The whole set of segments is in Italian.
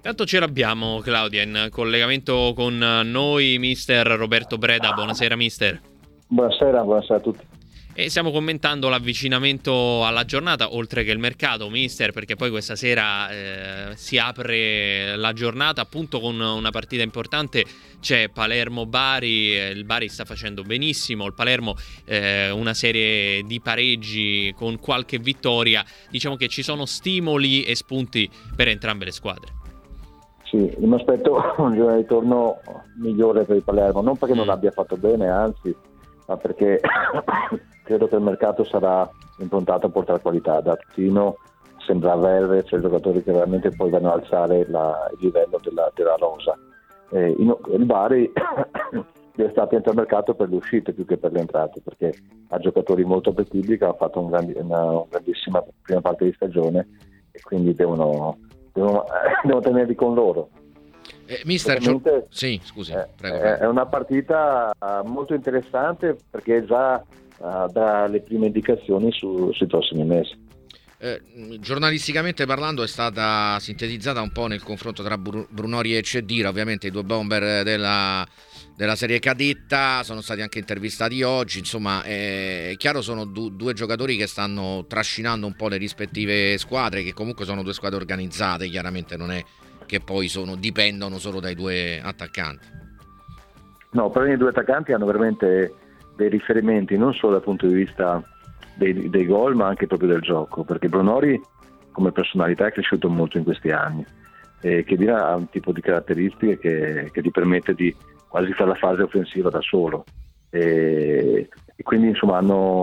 Tanto ce l'abbiamo, Claudia, in collegamento con noi, mister Roberto Breda. Buonasera, mister. Buonasera a tutti. E stiamo commentando l'avvicinamento alla giornata, oltre che il mercato, mister, perché poi questa sera si apre la giornata appunto con una partita importante. C'è Palermo-Bari, il Bari sta facendo benissimo, il Palermo una serie di pareggi con qualche vittoria. Diciamo che ci sono stimoli e spunti per entrambe le squadre. Sì, mi aspetto un giorno di ritorno migliore per il Palermo, non perché non abbia fatto bene, anzi, ma perché credo che il mercato sarà improntato a portare qualità. Da Tino sembra avere giocatori che veramente poi vanno a alzare il livello della rosa. Il Bari deve stare attento al mercato per le uscite più che per le entrate, perché ha giocatori molto appetibili che hanno fatto una grandissima prima parte di stagione e quindi devono tenerli con loro. Mister sì, scusi, prego. È una partita molto interessante perché già dà le prime indicazioni sui prossimi mesi. Giornalisticamente parlando è stata sintetizzata un po' nel confronto tra Brunori e Cedira, ovviamente i due bomber della serie cadetta sono stati anche intervistati oggi, insomma è chiaro, sono due giocatori che stanno trascinando un po' le rispettive squadre, che comunque sono due squadre organizzate, chiaramente non è che poi dipendono solo dai due attaccanti. No, però i due attaccanti hanno veramente dei riferimenti non solo dal punto di vista dei gol ma anche proprio del gioco, perché Brunori come personalità è cresciuto molto in questi anni e Chedira ha un tipo di caratteristiche che gli permette di quasi fare la fase offensiva da solo e quindi insomma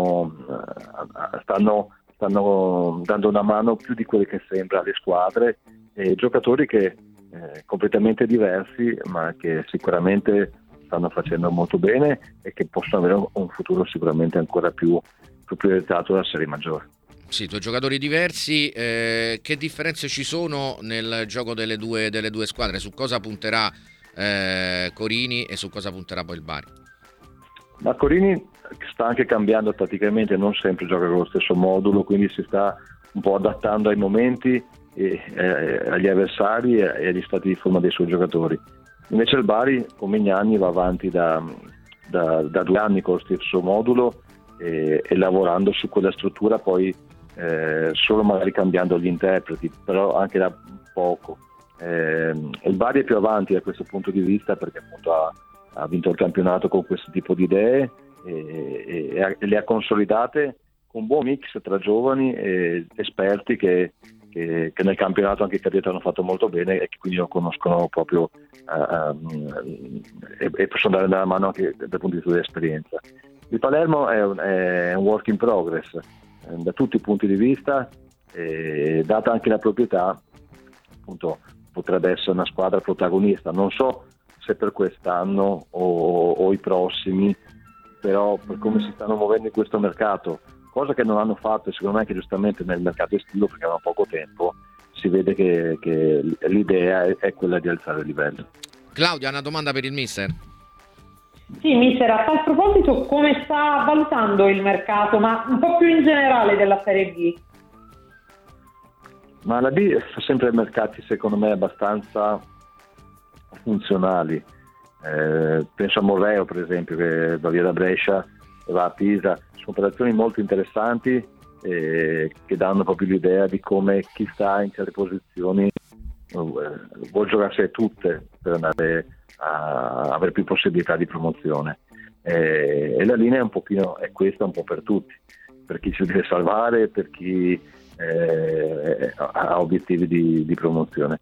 stanno dando una mano più di quelle che sembra alle squadre, giocatori che completamente diversi ma che sicuramente stanno facendo molto bene e che possono avere un futuro sicuramente ancora più prioritato della serie maggiore. Sì, due giocatori diversi, che differenze ci sono nel gioco delle due squadre? Su cosa punterà Corini e su cosa punterà poi il Bari? Ma Corini sta anche cambiando tatticamente, non sempre gioca con lo stesso modulo, quindi si sta un po' adattando ai momenti, agli avversari e agli stati di forma dei suoi giocatori. Invece il Bari con Mignani va avanti da 2 anni con lo stesso modulo e lavorando su quella struttura, poi solo magari cambiando gli interpreti, però anche da poco. Il Bari è più avanti da questo punto di vista perché appunto ha vinto il campionato con questo tipo di idee e le ha consolidate con un buon mix tra giovani e esperti che nel campionato anche cadetto hanno fatto molto bene e che quindi lo conoscono proprio e possono dare una mano anche dal punto di vista dell'esperienza. Il Palermo è un work in progress da tutti i punti di vista, data anche la proprietà, appunto potrebbe essere una squadra protagonista, non so se per quest'anno o i prossimi, però per come si stanno muovendo in questo mercato, cosa che non hanno fatto e secondo me anche giustamente nel mercato estivo perché hanno poco tempo, si vede che l'idea è quella di alzare il livello. Claudia, una domanda per il mister? Sì, mister, a tal proposito come sta valutando il mercato, ma un po' più in generale della Serie B? Ma la B fa sempre mercati secondo me abbastanza funzionali, penso a Morreo per esempio che va via da Brescia e va a Pisa, sono operazioni molto interessanti che danno proprio l'idea di come chi sta in certe posizioni vuol giocarsi tutte per andare a avere più possibilità di promozione, e la linea è questa un po' per tutti, per chi si deve salvare, per chi ha obiettivi di promozione.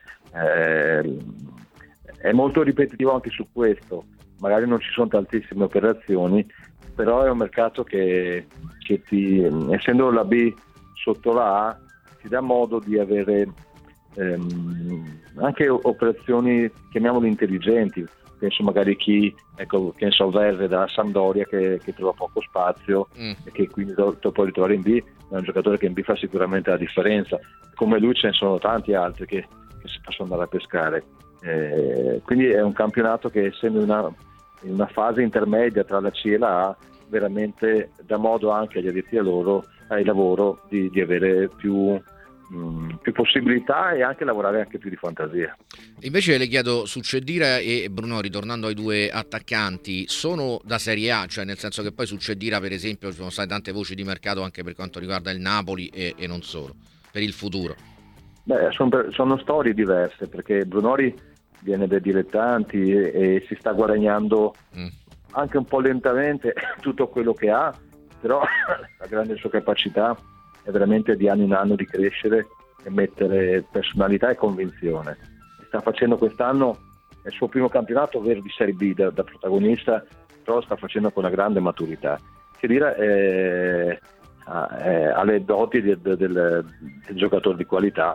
È molto ripetitivo anche su questo, magari non ci sono tantissime operazioni, però è un mercato che essendo la B sotto la A ti dà modo di avere anche operazioni, chiamiamole intelligenti. Penso magari che ne so, Verre da Sampdoria che trova poco spazio e che quindi lo può ritrovare in B, è un giocatore che in B fa sicuramente la differenza, come lui ce ne sono tanti altri che si possono andare a pescare, quindi è un campionato che essendo in una fase intermedia tra la C e la A veramente dà modo anche agli addetti ai lavoro di avere più più possibilità e anche lavorare anche più di fantasia. Invece le chiedo su Cedira e Brunori, ritornando ai due attaccanti, sono da Serie A, cioè nel senso che poi su Cedira per esempio ci sono state tante voci di mercato anche per quanto riguarda il Napoli e non solo, per il futuro? Beh, sono storie diverse, perché Brunori viene dai dilettanti e si sta guadagnando anche un po' lentamente tutto quello che ha, però la grande sua capacità è veramente di anno in anno di crescere e mettere personalità e convinzione. Sta facendo quest'anno il suo primo campionato vero di Serie B da protagonista, però lo sta facendo con una grande maturità. Che dire, ha le doti del giocatore di qualità,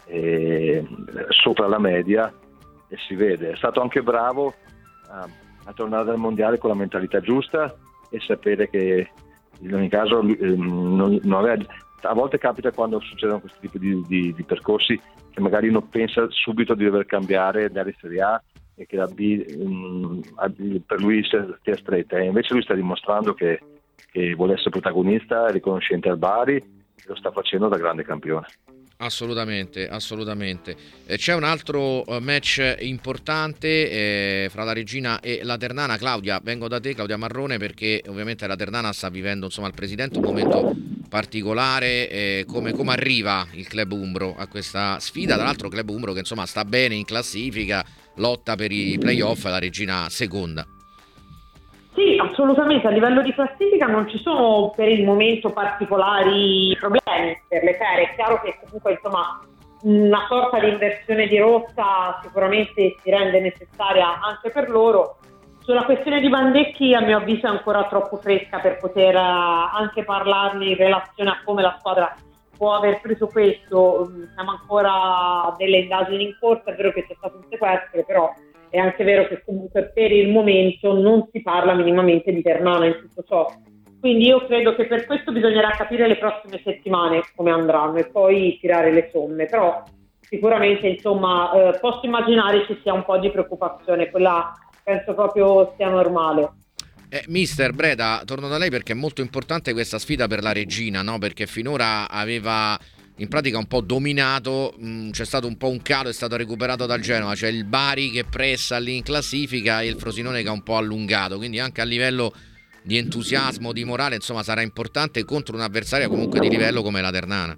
sopra la media, e si vede. È stato anche bravo a tornare dal mondiale con la mentalità giusta e sapere che in ogni caso non aveva. A volte capita quando succedono questo tipo di percorsi che magari uno pensa subito di dover cambiare dalla Serie A e che la B per lui sia stretta, e invece lui sta dimostrando che vuole essere protagonista, è riconoscente al Bari e lo sta facendo da grande campione. Assolutamente. C'è un altro match importante fra la Regina e la Ternana. Claudia, vengo da te, Claudia Marrone, perché ovviamente la Ternana sta vivendo, insomma, il presidente un momento particolare. Come arriva il club umbro a questa sfida? Tra l'altro club umbro che insomma sta bene in classifica, lotta per i playoff, la Regina seconda. Sì, assolutamente, a livello di classifica non ci sono per il momento particolari problemi per le Fere. È chiaro che comunque insomma una sorta di inversione di rotta sicuramente si rende necessaria anche per loro. Sulla questione di Bandecchi, a mio avviso, è ancora troppo fresca per poter anche parlarne in relazione a come la squadra può aver preso questo. Siamo ancora delle indagini in corso, è vero che c'è stato un sequestro, però è anche vero che comunque per il momento non si parla minimamente di Ternana in tutto ciò. Quindi io credo che per questo bisognerà capire le prossime settimane come andranno e poi tirare le somme. Però sicuramente insomma posso immaginare ci sia un po' di preoccupazione, quella penso proprio sia normale. Mister Breda, torno da lei perché è molto importante questa sfida per la Regina, no? Perché finora aveva in pratica un po' dominato, c'è stato un po' un calo, è stato recuperato dal Genoa, c'è il Bari che pressa lì in classifica e il Frosinone che ha un po' allungato, quindi anche a livello di entusiasmo, di morale, insomma sarà importante contro un'avversaria comunque di livello come la Ternana.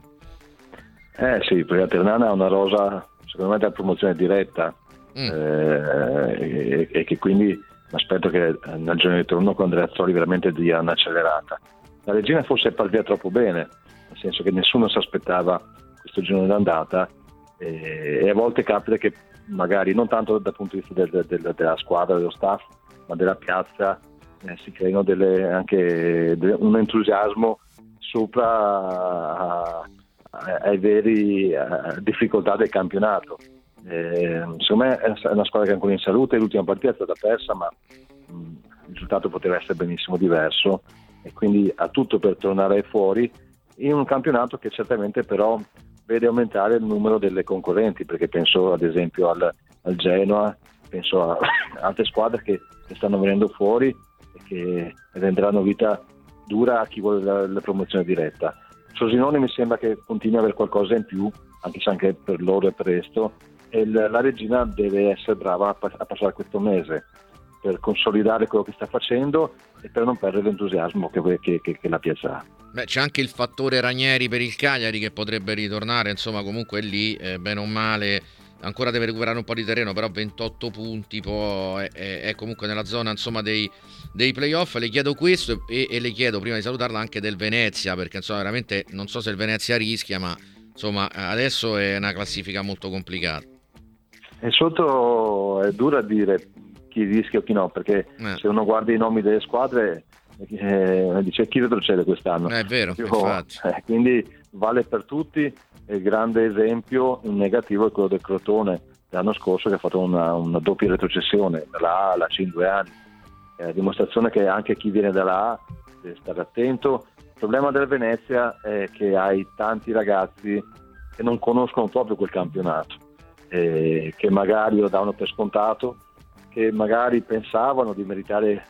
Sì, perché la Ternana ha una rosa secondo me da promozione diretta e che quindi mi aspetto che nel giorno di turno con Andreazzoli veramente dia un'accelerata. La Regina forse è partita troppo bene, nel senso che nessuno si aspettava questo girone d'andata e a volte capita che magari non tanto dal punto di vista della squadra, dello staff, ma della piazza si creino anche un entusiasmo sopra ai veri difficoltà del campionato. Secondo me è una squadra che è ancora in salute, l'ultima partita è stata persa, ma il risultato poteva essere benissimo diverso e quindi ha tutto per tornare fuori in un campionato che certamente però vede aumentare il numero delle concorrenti, perché penso ad esempio al Genoa, penso a altre squadre che stanno venendo fuori e che renderanno vita dura a chi vuole la promozione diretta. Frosinone mi sembra che continui ad avere qualcosa in più, anche se anche per loro è presto, e la Regina deve essere brava a passare questo mese per consolidare quello che sta facendo e per non perdere l'entusiasmo che la piazza ha. Beh, c'è anche il fattore Ranieri per il Cagliari che potrebbe ritornare, insomma comunque lì bene o male ancora deve recuperare un po' di terreno, però 28 punti è comunque nella zona insomma dei playoff. Le chiedo questo e le chiedo prima di salutarla anche del Venezia, perché insomma veramente non so se il Venezia rischia, ma insomma adesso è una classifica molto complicata. E sotto è dura dire chi rischia o chi no, perché se uno guarda i nomi delle squadre dice chi retrocede quest'anno. È vero, infatti. Quindi vale per tutti. Il grande esempio in negativo è quello del Crotone l'anno scorso, che ha fatto una doppia retrocessione dalla A alla C in 2 anni. È la dimostrazione che anche chi viene dalla A deve stare attento. Il problema del Venezia è che hai tanti ragazzi che non conoscono proprio quel campionato, che magari lo davano per scontato, che magari pensavano di meritare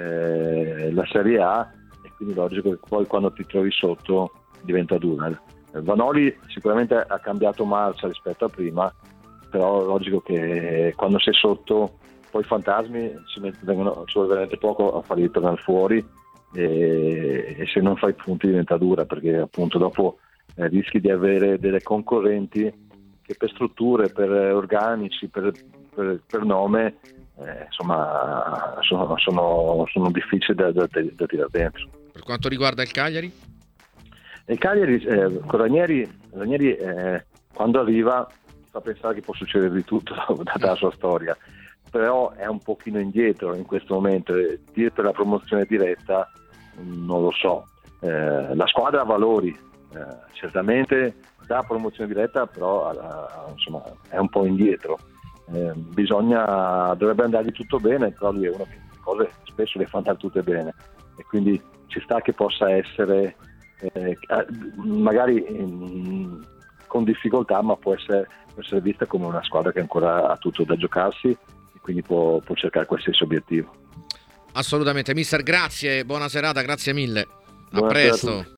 la Serie A, e quindi logico che poi quando ti trovi sotto diventa dura. Vanoli sicuramente ha cambiato marcia rispetto a prima, però è logico che quando sei sotto poi i fantasmi ci vuole veramente poco a farli tornare fuori, e se non fai punti diventa dura, perché appunto dopo rischi di avere delle concorrenti che per strutture, per organici, per nome, insomma sono difficili da tirare dentro. Per quanto riguarda il Cagliari? Il Cagliari con Ranieri quando arriva fa pensare che può succedere di tutto data la sua storia, però è un pochino indietro in questo momento. Dire per la promozione diretta non lo so. La squadra ha valori, certamente da promozione diretta, però insomma è un po' indietro. Dovrebbe andargli tutto bene, però lui è uno che le cose spesso le fa andare tutte bene, e quindi ci sta che possa essere magari con difficoltà, ma può essere vista come una squadra che ancora ha tutto da giocarsi, e quindi può cercare qualsiasi obiettivo. Assolutamente, mister, grazie, buona serata, grazie mille. A Buonasera presto.